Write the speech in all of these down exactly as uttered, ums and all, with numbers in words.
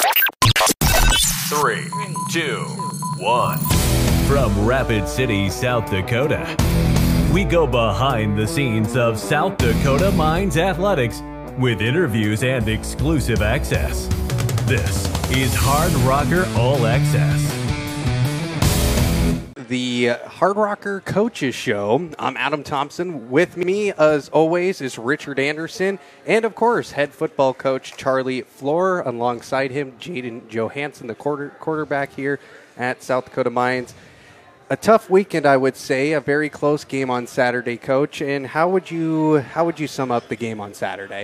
Three, two, one. From Rapid City, South Dakota, we go behind the scenes of South Dakota Mines Athletics with interviews and exclusive access. This is Hard Rocker All Access. The Hard Rocker Coaches Show. I'm Adam Thompson. With me, as always, is Richard Anderson, and of course, head football coach Charlie Floor. Alongside him, Jaden Johansson, the quarter, quarterback here at South Dakota Mines. A tough weekend, I would say. A very close game on Saturday, Coach. And how would you how would you sum up the game on Saturday?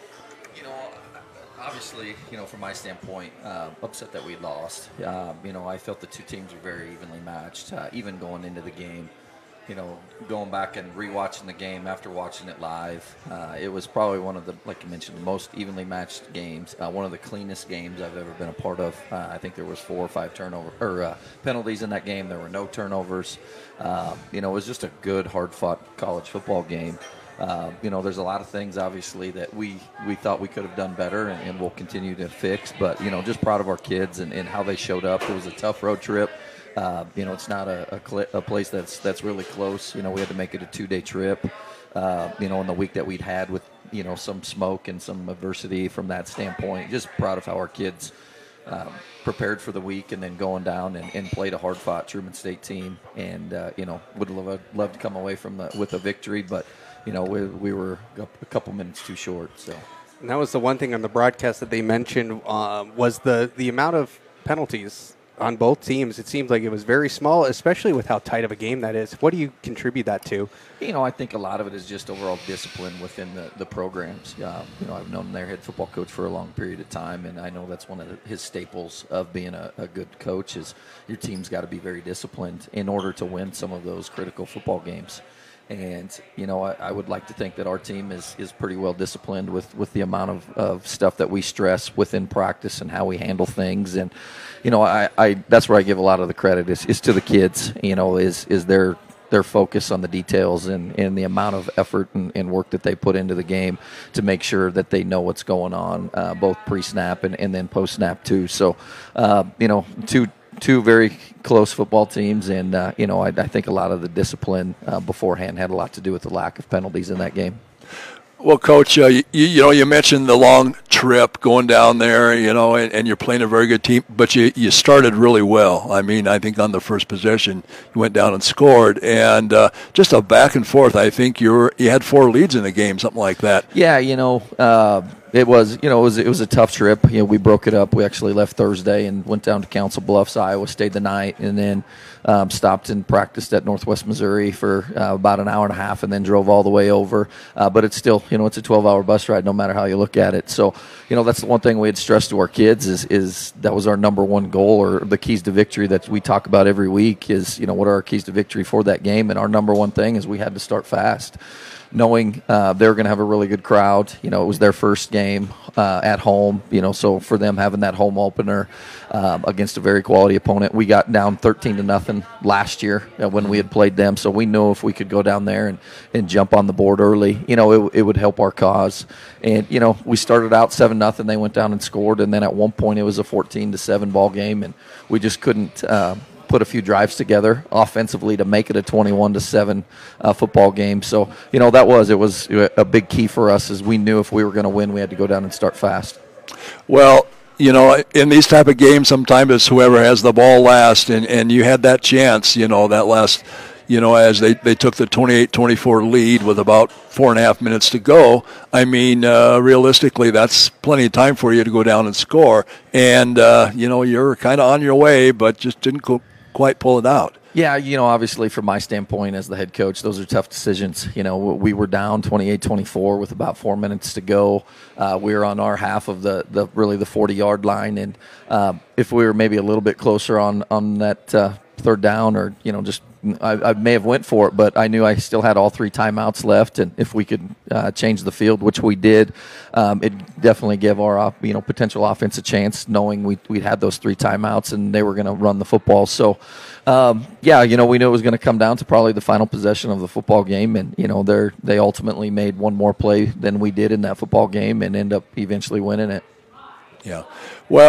Obviously, you know, from my standpoint, uh, upset that we lost. Uh, you know, I felt the two teams were very evenly matched, uh, even going into the game. You know, going back and rewatching the game after watching it live, uh, it was probably one of the, like you mentioned, the most evenly matched games. Uh, one of the cleanest games I've ever been a part of. Uh, I think there was four or five turnover or uh, penalties in that game. There were no turnovers. Uh, you know, it was just a good, hard-fought college football game. Uh, you know, there's a lot of things, obviously, that we, we thought we could have done better and, and we'll continue to fix. But, you know, just proud of our kids and, and how they showed up. It was a tough road trip. Uh, you know, it's not a, a, cl- a place that's that's really close. You know, we had to make it a two-day trip, uh, you know, in the week that we'd had with, you know, some smoke and some adversity from that standpoint. Just proud of how our kids um, prepared for the week and then going down and, and played a hard-fought Truman State team. And, uh, you know, would love, love to come away from the, with a victory, but you know, we, we were a couple minutes too short. So, and that was the one thing on the broadcast that they mentioned uh, was the, the amount of penalties on both teams. It seems like it was very small, especially with how tight of a game that is. What do you contribute that to? You know, I think a lot of it is just overall discipline within the, the programs. Um, you know, I've known their head football coach for a long period of time, and I know that's one of the, his staples of being a, a good coach is your team's got to be very disciplined in order to win some of those critical football games. And, you know, I, I would like to think that our team is, is pretty well disciplined with, with the amount of, of stuff that we stress within practice and how we handle things. And, you know, I, I that's where I give a lot of the credit is, is to the kids, you know, is is their their focus on the details and, and the amount of effort and, and work that they put into the game to make sure that they know what's going on, uh, both pre-snap and, and then post-snap too. So, uh, you know, two Two very close football teams, and, uh, you know, I, I think a lot of the discipline uh, beforehand had a lot to do with the lack of penalties in that game. Well, Coach, uh, you, you know, you mentioned the long trip going down there, you know, and, and you're playing a very good team, but you, you started really well. I mean, I think on the first possession, you went down and scored, and uh, just a back and forth. I think you were, you had four leads in the game, something like that. Yeah, you know, uh, it was, you know, it was it was a tough trip. You know, we broke it up. We actually left Thursday and went down to Council Bluffs, Iowa, stayed the night, and then um, stopped and practiced at Northwest Missouri for uh, about an hour and a half, and then drove all the way over. Uh, but it's still, you know, it's a twelve-hour bus ride, no matter how you look at it. So, you know, that's the one thing we had stressed to our kids is is that was our number one goal, or the keys to victory that we talk about every week is, you know, what are our keys to victory for that game? And our number one thing is we had to start fast, knowing uh, they were going to have a really good crowd. You know, it was their first game uh, at home, you know, so for them having that home opener um, against a very quality opponent. We got down thirteen to nothing last year uh, when we had played them, so we knew if we could go down there and, and jump on the board early, you know, it, it would help our cause. And, you know, we started out seven nothing, they went down and scored, and then at one point it was a fourteen to seven ball game, and we just couldn't uh, – put a few drives together offensively to make it a twenty-one to seven uh, football game. So, you know, that was, it was a big key for us is we knew if we were going to win, we had to go down and start fast. Well, you know, in these type of games, sometimes it's whoever has the ball last, and, and you had that chance, you know, that last, you know, as they, they took the twenty-eight twenty-four lead with about four and a half minutes to go. I mean, uh, realistically, that's plenty of time for you to go down and score. And, uh, you know, you're kind of on your way, but just didn't co- quite pull it out. Yeah, you know, obviously from my standpoint as the head coach, those are tough decisions. You know, we were down twenty-eight twenty-four with about four minutes to go. Uh, we were on our half of the, the really the forty-yard line. And uh, if we were maybe a little bit closer on, on that uh, third down or, you know, just I, I may have went for it, but I knew I still had all three timeouts left, and if we could uh, change the field, which we did, um, it definitely gave our you know potential offense a chance, knowing we we had those three timeouts and they were going to run the football. So, um, yeah, you know, we knew it was going to come down to probably the final possession of the football game, and you know, they they ultimately made one more play than we did in that football game and end up eventually winning it. Yeah, well.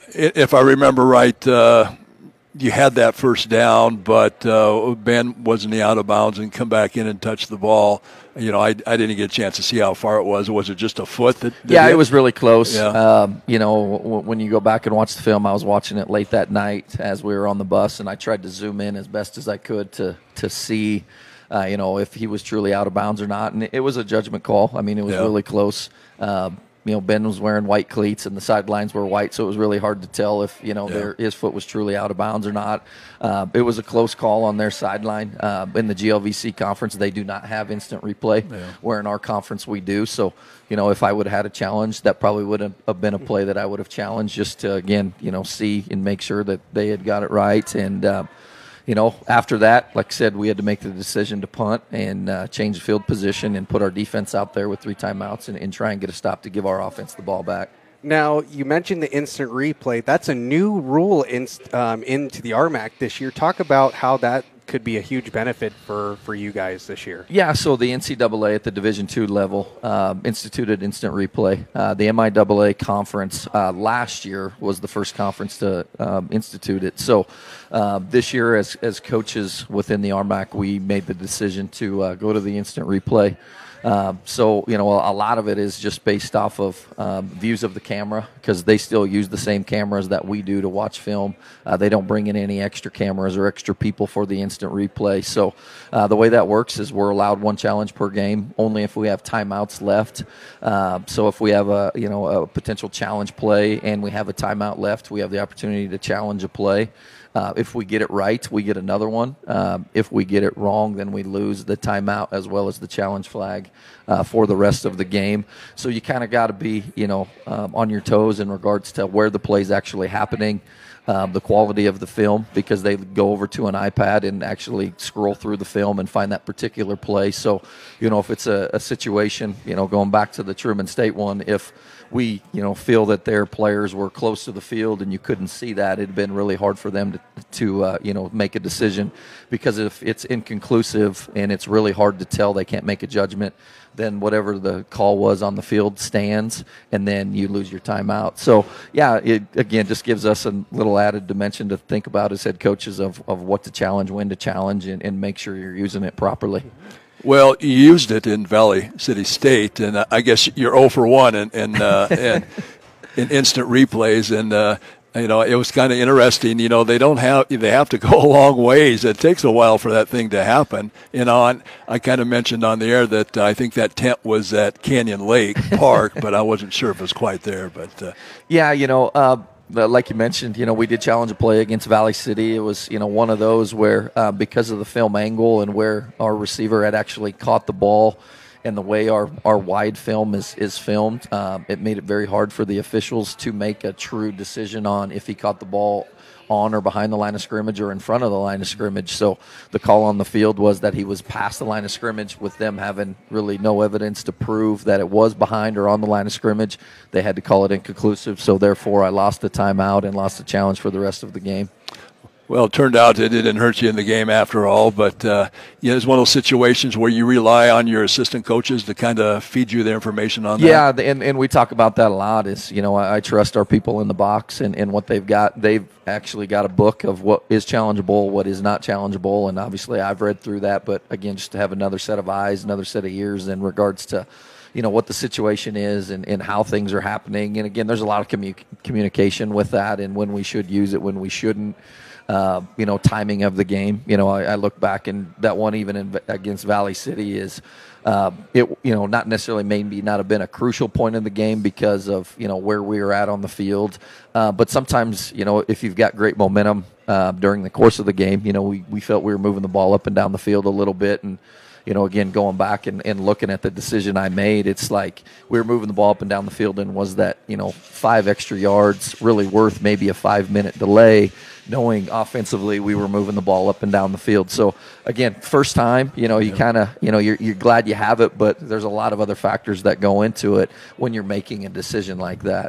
if I remember right, uh, you had that first down, but uh, Ben was in the out of bounds and come back in and touch the ball. You know, I, I didn't get a chance to see how far it was. Was it just a foot? That, that yeah, hit? It was really close. Yeah. Um, you know, w- when you go back and watch the film, I was watching it late that night as we were on the bus, and I tried to zoom in as best as I could to to see, uh, you know, if he was truly out of bounds or not. And it, it was a judgment call. I mean, it was Yeah. really close. Um, You know, Ben was wearing white cleats and the sidelines were white, so it was really hard to tell if, you know, Yeah. their, his foot was truly out of bounds or not. Uh, it was a close call on their sideline. Uh, in the G L V C conference, they do not have instant replay, Yeah. where in our conference we do. So, you know, if I would have had a challenge, that probably would have been a play that I would have challenged just to, again, you know, see and make sure that they had got it right. And, uh, you know, after that, like I said, we had to make the decision to punt and uh, change the field position and put our defense out there with three timeouts and, and try and get a stop to give our offense the ball back. Now, you mentioned the instant replay. That's a new rule in, um, into the R M A C this year. Talk about how that could be a huge benefit for, for you guys this year. Yeah, so the N C double A at the Division two level um, instituted instant replay. Uh, the M I double A conference uh, last year was the first conference to um, institute it. So uh, this year, as as coaches within the R M A C, we made the decision to uh, go to the instant replay. Um, so, you know, a, a lot of it is just based off of um, views of the camera, because they still use the same cameras that we do to watch film. Uh, they don't bring in any extra cameras or extra people for the instant replay. So uh, the way that works is we're allowed one challenge per game, only if we have timeouts left. Uh, so if we have a, you know, a potential challenge play and we have a timeout left, we have the opportunity to challenge a play. Uh, if we get it right, we get another one. Um, if we get it wrong, then we lose the timeout as well as the challenge flag uh, for the rest of the game. So you kind of got to be, you know, um, on your toes in regards to where the play's actually happening, um, the quality of the film, because they go over to an iPad and actually scroll through the film and find that particular play. So, you know, if it's a, a situation, you know, going back to the Truman State one, if we, you know, feel that their players were close to the field and you couldn't see that, it'd been really hard for them to, to uh, you know, make a decision, because if it's inconclusive and it's really hard to tell, they can't make a judgment, then whatever the call was on the field stands, and then you lose your timeout. So, yeah, it, again, just gives us a little added dimension to think about as head coaches of, of what to challenge, when to challenge, and, and make sure you're using it properly. Well, you used it in Valley City State, and I guess you're zero for one in in, uh, in, in instant replays, and uh, you know, it was kind of interesting. You know, they don't have they have to go a long ways. It takes a while for that thing to happen. You know, and I kind of mentioned on the air that uh, I think that tent was at Canyon Lake Park, but I wasn't sure if it was quite there. But uh, yeah, you know. Uh, Like you mentioned, you know, we did challenge a play against Valley City. It was, you know, one of those where uh, because of the film angle and where our receiver had actually caught the ball and the way our, our wide film is, is filmed, um, it made it very hard for the officials to make a true decision on if he caught the ball on or behind the line of scrimmage or in front of the line of scrimmage. So the call on the field was that he was past the line of scrimmage, with them having really no evidence to prove that it was behind or on the line of scrimmage. They had to call it inconclusive. So therefore I lost the timeout and lost the challenge for the rest of the game. Well, it turned out it didn't hurt you in the game after all, but uh, you know, it's one of those situations where you rely on your assistant coaches to kind of feed you the information on that. Yeah, and, and we talk about that a lot is, you know, I, I trust our people in the box and, and what they've got. They've actually got a book of what is challengeable, what is not challengeable, and obviously I've read through that, but again, just to have another set of eyes, another set of ears in regards to, you know, what the situation is and, and how things are happening. And again, there's a lot of commu- communication with that, and when we should use it, when we shouldn't. Uh, you know, timing of the game. You know, I, I look back, and that one even in, against Valley City is, uh, it you know, not necessarily maybe not have been a crucial point in the game because of, you know, where we were at on the field. Uh, but sometimes, you know, if you've got great momentum uh, during the course of the game, you know, we, we felt we were moving the ball up and down the field a little bit, and you know, again, going back and, and looking at the decision I made, it's like we were moving the ball up and down the field, and was that, you know, five extra yards really worth maybe a five-minute delay, knowing offensively we were moving the ball up and down the field. So, again, first time, you know, you kind of, you know, you're, you're glad you have it, but there's a lot of other factors that go into it when you're making a decision like that.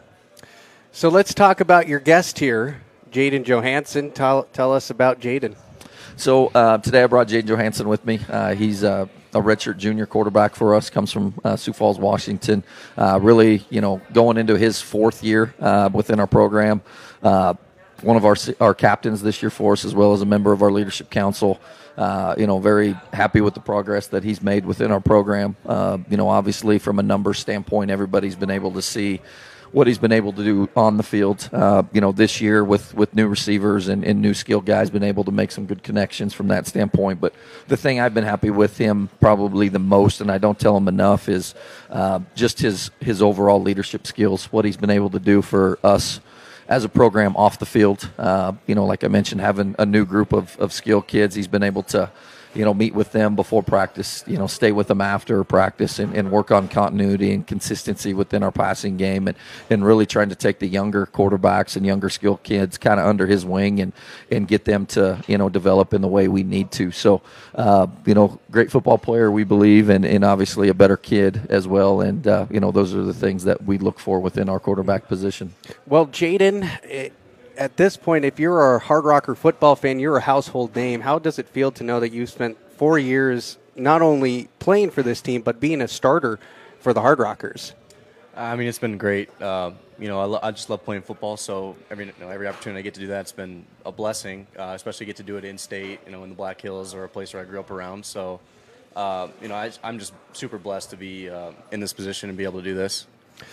So let's talk about your guest here, Jaden Johansson. Tell, tell us about Jaden. So uh, today I brought Jaden Johansson with me. Uh, he's uh, a redshirt junior quarterback for us, comes from uh, Sioux Falls, Washington. Uh, really, you know, going into his fourth year uh, within our program. uh, one of our our captains this year for us, as well as a member of our leadership council. Uh, you know, very happy with the progress that he's made within our program. Uh, you know, obviously from a numbers standpoint, everybody's been able to see what he's been able to do on the field. Uh, you know, this year with, with new receivers and, and new skill guys, been able to make some good connections from that standpoint. But the thing I've been happy with him probably the most, and I don't tell him enough, is uh, just his, his overall leadership skills, what he's been able to do for us as a program off the field. Uh, you know, like I mentioned, having a new group of, of skilled kids, he's been able to, you know, meet with them before practice, you know, stay with them after practice and, and work on continuity and consistency within our passing game, and, and really trying to take the younger quarterbacks and younger skilled kids kind of under his wing and, and get them to, you know, develop in the way we need to. So, uh, you know, great football player, we believe, and, and obviously a better kid as well. And, uh, you know, those are the things that we look for within our quarterback position. Well, Jaden, it- at this point, if you're a Hard Rocker football fan, you're a household name. How does it feel to know that you spent four years not only playing for this team, but being a starter for the Hard Rockers? I mean, it's been great. Uh, you know, I, lo- I just love playing football, so every you know, every opportunity I get to do that, it's been a blessing, uh, especially get to do it in state, you know, in the Black Hills or a place where I grew up around. So, uh, you know, I, I'm just super blessed to be uh, in this position and be able to do this.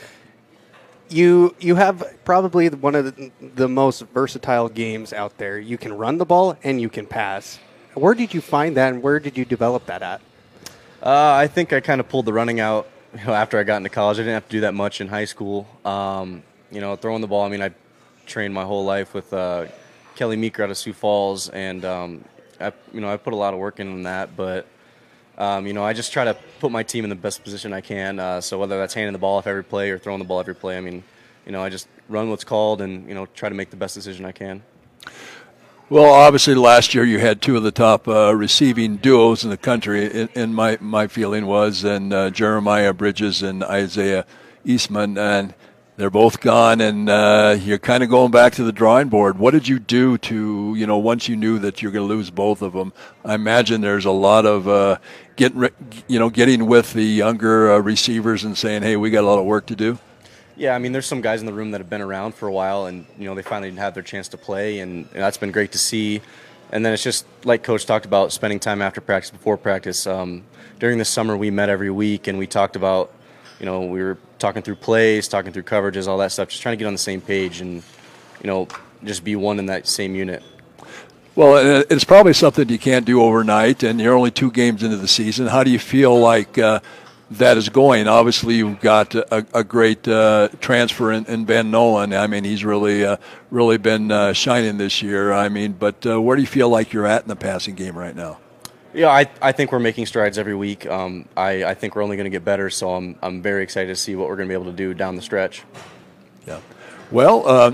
You you have probably one of the, the most versatile games out there. You can run the ball and you can pass. Where did you find that, and where did you develop that at? Uh, I think I kind of pulled the running out, you know, after I got into college. I didn't have to do that much in high school. Um, you know, throwing the ball, I mean, I trained my whole life with uh, Kelly Meeker out of Sioux Falls, and, um, I, you know, I put a lot of work in that, but, um, you know, I just try to put my team in the best position I can. Uh, so whether that's handing the ball off every play or throwing the ball every play, I mean, you know, I just run what's called and, you know, try to make the best decision I can. Well, obviously last year you had two of the top uh, receiving duos in the country, in, in my, my feeling was, and uh, Jeremiah Bridges and Isaiah Eastman, and they're both gone, and uh, you're kind of going back to the drawing board. What did you do to, you know, once you knew that you're going to lose both of them? I imagine there's a lot of uh, getting, you know, getting with the younger uh, receivers and saying, hey, we got a lot of work to do. Yeah, I mean, there's some guys in the room that have been around for a while, and you know they finally had their chance to play, and, and that's been great to see. And then it's just like Coach talked about, spending time after practice, before practice. Um, during the summer, we met every week, and we talked about, you know, we were talking through plays, talking through coverages, all that stuff, just trying to get on the same page and, you know, just be one in that same unit. Well, it's probably something you can't do overnight, and you're only two games into the season. How do you feel like uh, that is going? Obviously, you've got a, a great uh, transfer in, in Ben Nolan. I mean, he's really, uh, really been uh, shining this year. I mean, but uh, where do you feel like you're at in the passing game right now? Yeah, I I think we're making strides every week. Um, I I think we're only going to get better. So I'm I'm very excited to see what we're going to be able to do down the stretch. Yeah. Well, uh,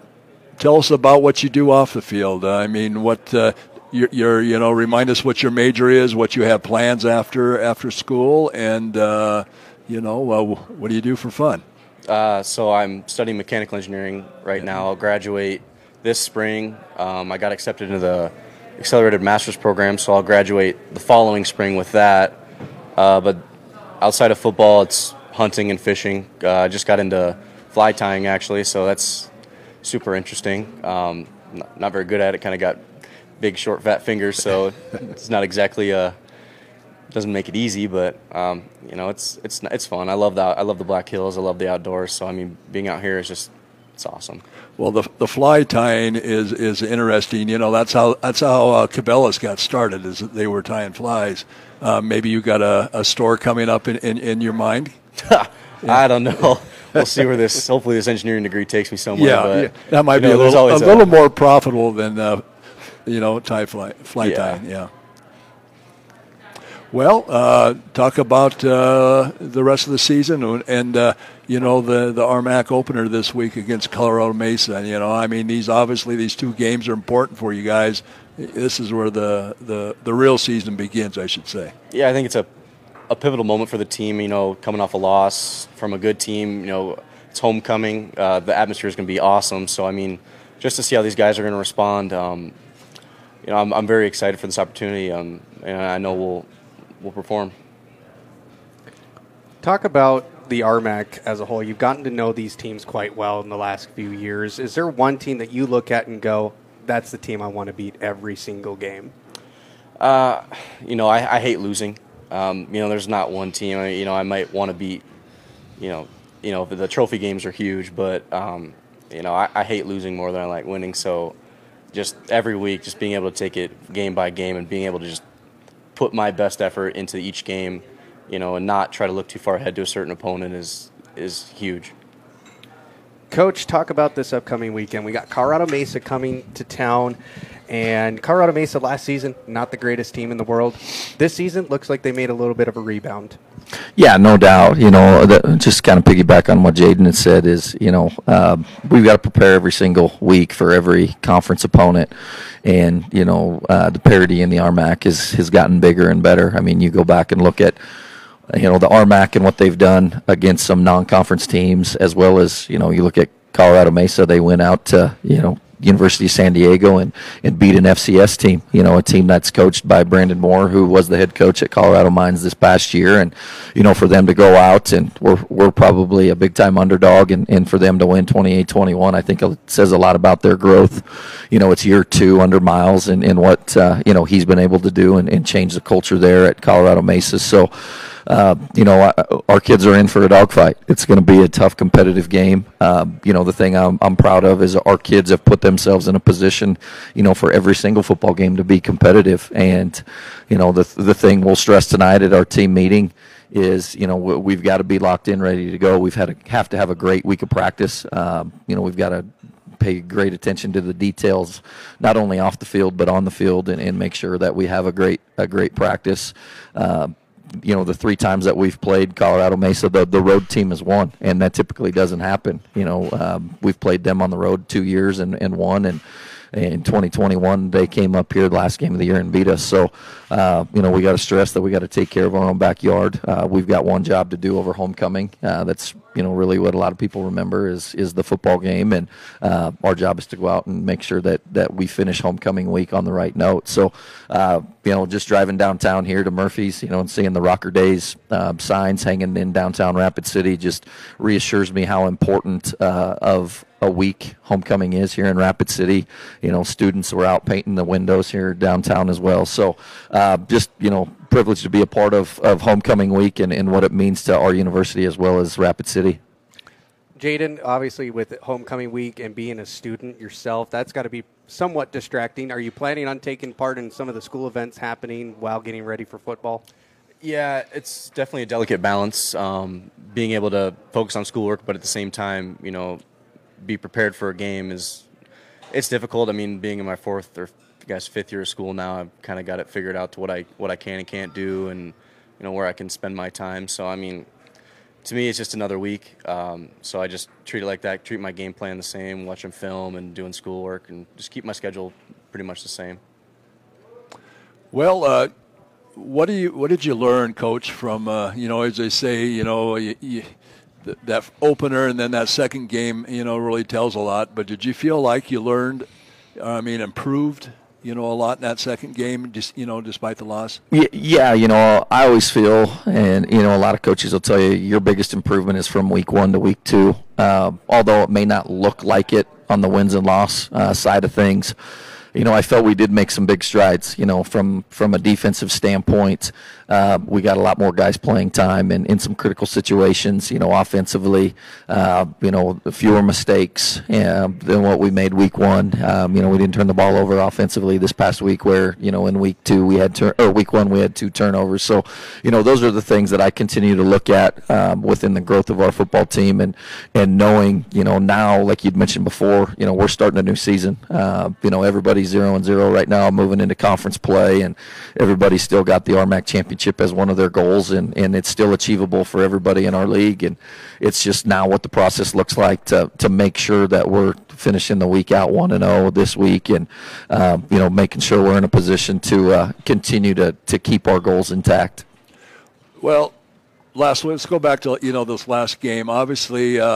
tell us about what you do off the field. Uh, I mean, what. Uh, You're, you're, you know, remind us what your major is, what you have plans after after school, and uh, you know, uh, what do you do for fun? Uh, so I'm studying mechanical engineering right now. I'll graduate this spring. Um, I got accepted into the accelerated master's program, so I'll graduate the following spring with that. Uh, but outside of football, it's hunting and fishing. Uh, I just got into fly tying actually, so that's super interesting. Um, not, not very good at it. Kind of got big, short, fat fingers, so it's not exactly uh doesn't make it easy, but um, you know, it's it's it's fun. I love that. I love the Black Hills. I love the outdoors. So I mean, being out here is just it's awesome. Well, the the fly tying is is interesting. You know, that's how that's how uh, Cabela's got started. Is that they were tying flies. Uh, maybe you got a, a store coming up in, in, in your mind. I don't know. We'll see where this. Hopefully, this engineering degree takes me somewhere. Yeah, but, yeah. That might you know, be a little a a, little more profitable than. Uh, You know, tie fly, fly yeah. tying, yeah. Well, uh, talk about uh, the rest of the season and, uh, you know, the, the R M A C opener this week against Colorado Mesa. You know, I mean, these obviously these two games are important for you guys. This is where the, the, the real season begins, I should say. Yeah, I think it's a, a pivotal moment for the team, you know, coming off a loss from a good team. You know, it's homecoming. Uh, the atmosphere is going to be awesome. So, I mean, just to see how these guys are going to respond, um, you know, I'm, I'm very excited for this opportunity, um, and I know we'll we'll perform. Talk about the R M A C as a whole, you've gotten to know these teams quite well in the last few years. Is there one team that you look at and go, that's the team I want to beat every single game? Uh, you know, I, I hate losing. Um, you know, there's not one team. I, you know, I might want to beat, you know, you know, the trophy games are huge, but, um, you know, I, I hate losing more than I like winning. So just every week, just being able to take it game by game and being able to just put my best effort into each game, you know, and not try to look too far ahead to a certain opponent is is huge. Coach, talk about this upcoming weekend. We got Colorado Mesa coming to town, and Colorado Mesa last season, not the greatest team in the world. This season, looks like they made a little bit of a rebound. Yeah, no doubt. You know, the, just kind of piggyback on what Jaden had said is, you know, uh, we've got to prepare every single week for every conference opponent. And, you know, uh, the parity in the R M A C is, has gotten bigger and better. I mean, you go back and look at, you know, the R M A C and what they've done against some non-conference teams, as well as, you know, you look at Colorado Mesa, they went out to, you know, University of San Diego and, and beat an F C S team, you know, a team that's coached by Brandon Moore, who was the head coach at Colorado Mines this past year. And, you know, for them to go out and we're, we're probably a big-time underdog, and, and for them to win twenty-eight twenty-one, I think it says a lot about their growth. You know, it's year two under Miles and, and what, uh, you know, he's been able to do and, and change the culture there at Colorado Mesa. So, Uh, you know, our kids are in for a dogfight. It's going to be a tough, competitive game. Uh, you know, the thing I'm, I'm proud of is our kids have put themselves in a position, you know, for every single football game to be competitive. And, you know, the the thing we'll stress tonight at our team meeting is, you know, we've got to be locked in, ready to go. We've had to have to have a great week of practice. Um, you know, we've got to pay great attention to the details, not only off the field but on the field, and, and make sure that we have a great a great practice. Uh, you know, the three times that we've played Colorado Mesa, the, the road team has won, and that typically doesn't happen. You know, um, we've played them on the road two years and, and won, and in twenty twenty-one they came up here the last game of the year and beat us. So, uh, you know, we got to stress that we got to take care of our own backyard. Uh, we've got one job to do over homecoming. Uh, that's, you know, really what a lot of people remember is is the football game, and uh, our job is to go out and make sure that, that we finish homecoming week on the right note. So, uh, you know, just driving downtown here to Murphy's, you know, and seeing the Rocker Days uh, signs hanging in downtown Rapid City just reassures me how important uh, of a week homecoming is here in Rapid City. You know, students were out painting the windows here downtown as well. So uh, just, you know, privileged to be a part of, of homecoming week and, and what it means to our university as well as Rapid City. Jaden, obviously with homecoming week and being a student yourself, that's got to be somewhat distracting. Are you planning on taking part in some of the school events happening while getting ready for football? Yeah, it's definitely a delicate balance, um, being able to focus on schoolwork, but at the same time, you know, be prepared for a game is, it's difficult. I mean, being in my fourth or I guess fifth year of school now, I've kind of got it figured out to what I what I can and can't do, and you know where I can spend my time. So I mean, to me, it's just another week. Um, so I just treat it like that. Treat my game plan the same, watching film and doing schoolwork, and just keep my schedule pretty much the same. Well, uh, what do you what did you learn, Coach, from uh, you know, as they say, you know, you, you, th- that opener and then that second game, you know, really tells a lot. But did you feel like you learned? I mean, improved, you know, a lot in that second game, just, you know, despite the loss? Yeah, you know, I always feel, and, you know, a lot of coaches will tell you your biggest improvement is from week one to week two. Uh, although it may not look like it on the wins and loss uh, side of things. You know, I felt we did make some big strides, you know, from, from a defensive standpoint. Uh, we got a lot more guys playing time and in some critical situations, you know, offensively, uh, you know, fewer mistakes uh, than what we made week one. Um, you know, we didn't turn the ball over offensively this past week where, you know, in week two we had, tur- or week one we had two turnovers. So, you know, those are the things that I continue to look at um, within the growth of our football team, and, and knowing, you know, now, like you'd mentioned before, you know, we're starting a new season. Uh, you know, everybody's zero and zero right now, moving into conference play, and everybody's still got the R M A C championship as one of their goals, and, and it's still achievable for everybody in our league. And it's just now what the process looks like to to make sure that we're finishing the week out one and zero this week, and um, you know, making sure we're in a position to uh, continue to to keep our goals intact. Well, last let's go back to, you know, this last game. Obviously, uh,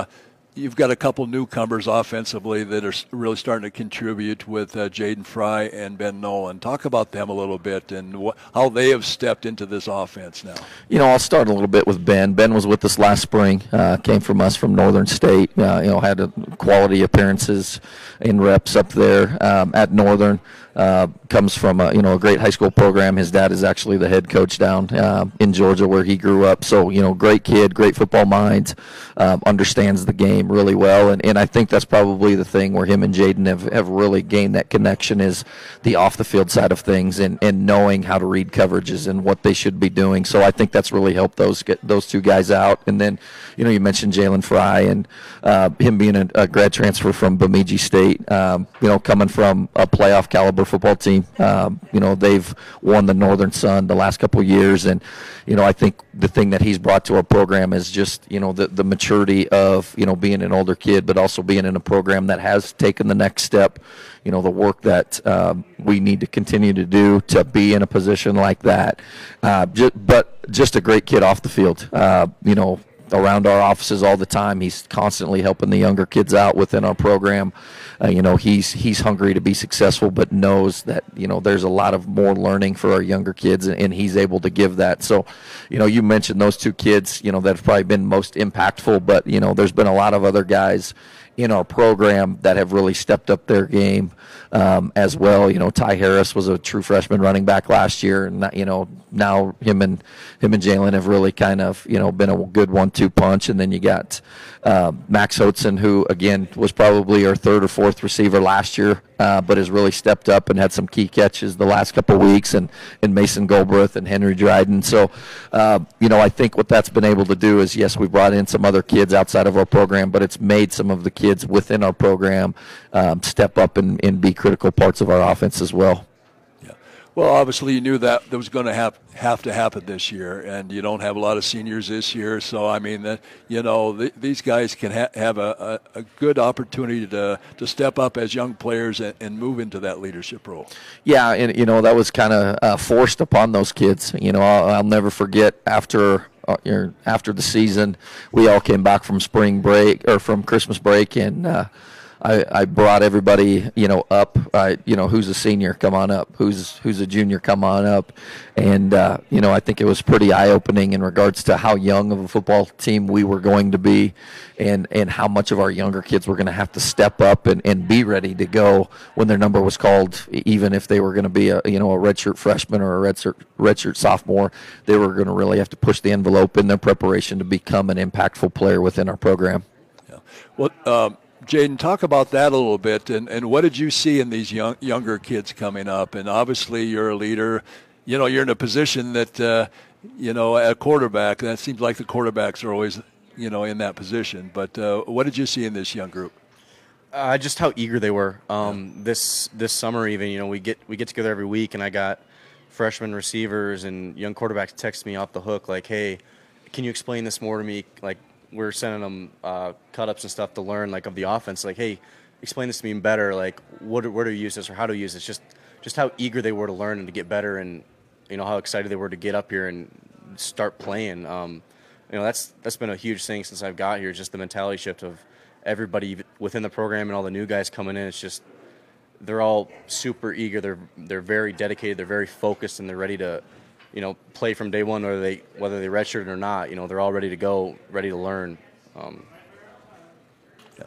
you've got a couple newcomers offensively that are really starting to contribute with uh, Jaden Fry and Ben Nolan. Talk about them a little bit and wh- how they have stepped into this offense now. You know, I'll start a little bit with Ben. Ben was with us last spring, uh, came from us from Northern State, uh, you know, had a quality appearances and reps up there um, at Northern. Uh, comes from a, you know, a great high school program. His dad is actually the head coach down uh, in Georgia where he grew up. So, you know, great kid, great football mind, um, understands the game really well. And, and I think that's probably the thing where him and Jaden have, have really gained that connection is the off-the-field side of things and, and knowing how to read coverages and what they should be doing. So I think that's really helped those get those two guys out. And then, you know, you mentioned Jalen Fry and uh, him being a, a grad transfer from Bemidji State, um, you know, coming from a playoff caliber football team. Um, you know, they've won the Northern Sun the last couple of years, and you know, I think the thing that he's brought to our program is just, you know, the the maturity of, you know, being an older kid, but also being in a program that has taken the next step. You know, the work that um, we need to continue to do to be in a position like that. Uh, just, but just a great kid off the field. Uh, you know, around our offices all the time. He's constantly helping the younger kids out within our program. Uh, you know, he's he's hungry to be successful, but knows that, you know, there's a lot of more learning for our younger kids, and, and he's able to give that. So, you know, you mentioned those two kids, you know, that have probably been most impactful, but, you know, there's been a lot of other guys in our program that have really stepped up their game um, as well. You know, Ty Harris was a true freshman running back last year, and you know, now him and him and Jalen have really kind of, you know, been a good one two punch. And then you got uh, Max Hotzen, who again was probably our third or fourth receiver last year, uh, but has really stepped up and had some key catches the last couple of weeks, and, and Mason Goldbruth and Henry Dryden. So, uh, you know, I think what that's been able to do is, yes, we brought in some other kids outside of our program, but it's made some of the kids within our program um, step up and, and be critical parts of our offense as well. Yeah. Well, obviously you knew that that was going to have, have to happen this year, and you don't have a lot of seniors this year. So, I mean, that, you know, th- these guys can ha- have a, a, a good opportunity to to step up as young players and, and move into that leadership role. Yeah, and, you know, that was kind of uh, forced upon those kids. You know, I'll, I'll never forget after – Uh, you know, after the season, we all came back from spring break or from Christmas break, and uh, I, I brought everybody, you know, up. Uh, you know, who's a senior? Come on up. Who's who's a junior? Come on up. And uh, you know, I think it was pretty eye-opening in regards to how young of a football team we were going to be, and and how much of our younger kids were going to have to step up and, and be ready to go when their number was called. Even if they were going to be a you know a redshirt freshman or a redshirt redshirt sophomore, they were going to really have to push the envelope in their preparation to become an impactful player within our program. Yeah. Well, um, Jaden, talk about that a little bit, and, and what did you see in these young younger kids coming up? And obviously you're a leader. You know, you're in a position that, uh, you know, at quarterback, that seems like the quarterbacks are always, you know, in that position. But uh, what did you see in this young group? Uh, just how eager they were. Um, yeah. This this summer even, you know, we get we get together every week, and I got freshman receivers and young quarterbacks text me off the hook like, hey, can you explain this more to me? Like, we're sending them uh, cut-ups and stuff to learn, like, of the offense. Like, hey, explain this to me better. Like, what, where do you use this or how to use this? Just just how eager they were to learn and to get better, and, you know, how excited they were to get up here and start playing. Um, you know, that's that's been a huge thing since I've got here, just the mentality shift of everybody within the program and all the new guys coming in. It's just they're all super eager. They're they're very dedicated. They're very focused, and they're ready to, you know, play from day one, whether they whether they redshirted or not. You know, they're all ready to go, ready to learn. Um, yeah.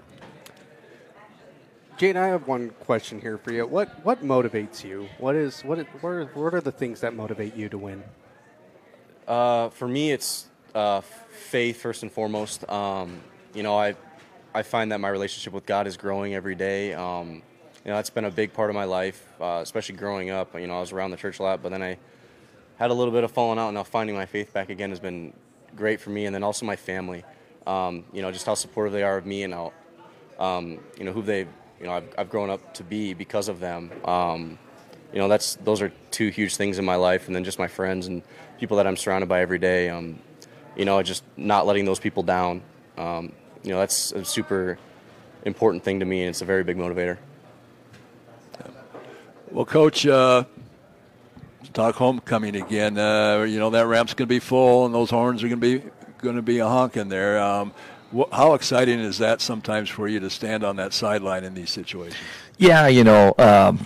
Jane, I have one question here for you. What what motivates you? What is what is, what are, what are the things that motivate you to win? Uh, for me, it's uh, faith first and foremost. Um, you know, I I find that my relationship with God is growing every day. Um, you know, that's been a big part of my life, uh, especially growing up. You know, I was around the church a lot, but then I had a little bit of falling out, and now finding my faith back again has been great for me. And then also my family, um, you know, just how supportive they are of me, and how, um, you know, who they, you know, I've, I've grown up to be because of them. Um, you know, that's those are two huge things in my life, and then just my friends and people that I'm surrounded by every day. Um, you know, just not letting those people down. Um, you know, that's a super important thing to me, and it's a very big motivator. Well, Coach, uh, talk homecoming again. Uh, you know, that ramp's going to be full, and those horns are going to be going to be a honking there. Um, wh- how exciting is that sometimes for you to stand on that sideline in these situations? Yeah, you know, um,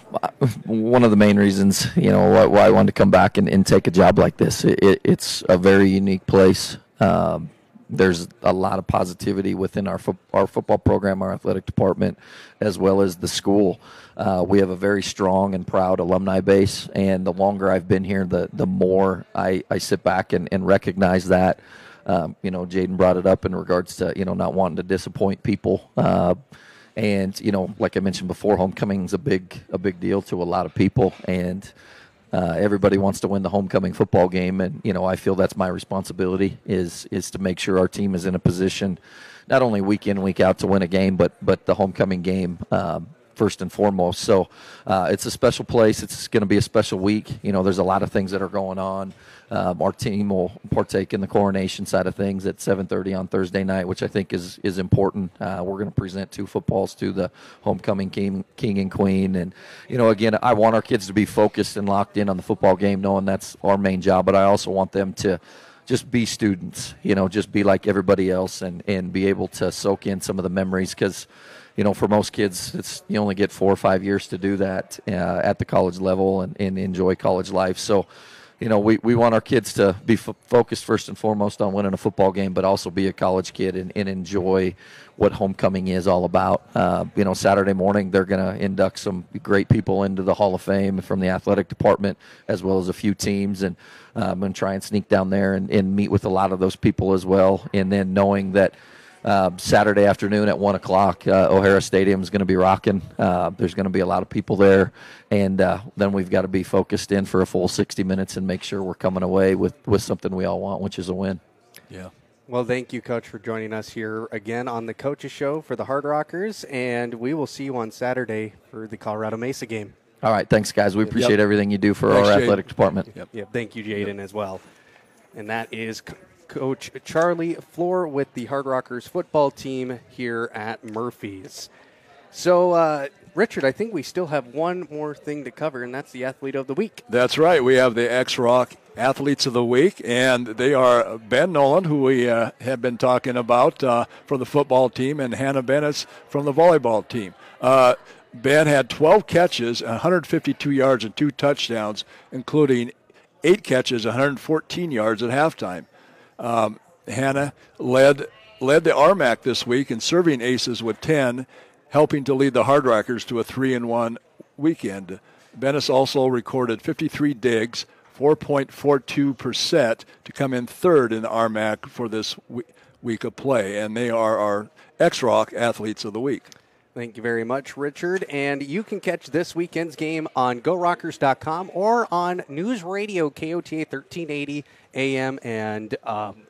one of the main reasons, you know, why, why I wanted to come back and, and take a job like this, it, it, it's a very unique place. Um, there's a lot of positivity within our fo- our football program, our athletic department, as well as the school. Uh, we have a very strong and proud alumni base, and the longer I've been here, the the more I, I sit back and, and recognize that. Um, you know, Jaden brought it up in regards to, you know, not wanting to disappoint people. Uh, And, you know, like I mentioned before, homecoming's a big a big deal to a lot of people, and uh, everybody wants to win the homecoming football game. And, you know, I feel that's my responsibility is is to make sure our team is in a position not only week in, week out to win a game, but but the homecoming game um, first and foremost. So uh, it's a special place. It's going to be a special week. You know, there's a lot of things that are going on. Um, our team will partake in the coronation side of things at seven thirty on Thursday night, which I think is is important. Uh, we're going to present two footballs to the homecoming king, king and queen. And, you know, again, I want our kids to be focused and locked in on the football game, knowing that's our main job, but I also want them to just be students, you know, just be like everybody else and, and be able to soak in some of the memories because, you know, for most kids, it's you only get four or five years to do that uh, at the college level and, and enjoy college life. So, you know, we, we want our kids to be f- focused first and foremost on winning a football game, but also be a college kid and, and enjoy what homecoming is all about. Uh, you know, Saturday morning, they're going to induct some great people into the Hall of Fame from the athletic department, as well as a few teams. And uh, I'm going to try and sneak down there and, and meet with a lot of those people as well. And then knowing that Uh, Saturday afternoon at one o'clock, uh, O'Hara Stadium is going to be rocking. Uh, there's going to be a lot of people there, and uh, then we've got to be focused in for a full sixty minutes and make sure we're coming away with, with something we all want, which is a win. Yeah. Well, thank you, Coach, for joining us here again on the Coaches Show for the Hard Rockers, and we will see you on Saturday for the Colorado Mesa game. All right, thanks, guys. We appreciate Yep. everything you do for Thanks, our Jade. athletic department. Yep. Yep. Thank you, Jaden, as well. And that is Coach Charlie Floor with the Hard Rockers football team here at Murphy's. So, uh, Richard, I think we still have one more thing to cover, and that's the Athlete of the Week. That's right. We have the X-Rock Athletes of the Week, and they are Ben Nolan, who we uh, have been talking about uh, for the football team, and Hannah Bennett from the volleyball team. Uh, Ben had twelve catches, one hundred fifty-two yards, and two touchdowns, including eight catches, one hundred fourteen yards at halftime. Um, Hannah led led the R M A C this week in serving aces with ten, helping to lead the Hard Rockers to a three and one weekend. Venice also recorded fifty-three digs, four point four two percent, to come in third in the R M A C for this week of play, and they are our X-Rock Athletes of the Week. Thank you very much, Richard. And you can catch this weekend's game on go rockers dot com or on News Radio K O T A thirteen eighty A M and um,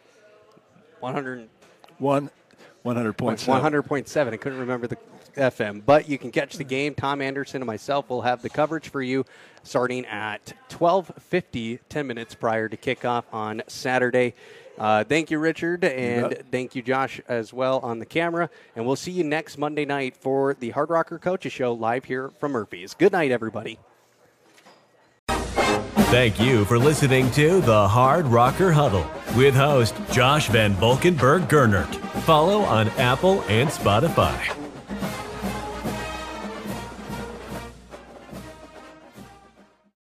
one hundred One, one hundred point seven. one hundred point seven. I couldn't remember the F M. But you can catch the game. Tom Anderson and myself will have the coverage for you starting at twelve fifty, ten minutes prior to kickoff on Saturday. Uh, thank you, Richard, and Yep. thank you, Josh, as well on the camera. And we'll see you next Monday night for the Hard Rocker Coaches Show live here from Murphy's. Good night, everybody. Thank you for listening to the Hard Rocker Huddle with host Josh Van Valkenburg Gernert. Follow on Apple and Spotify.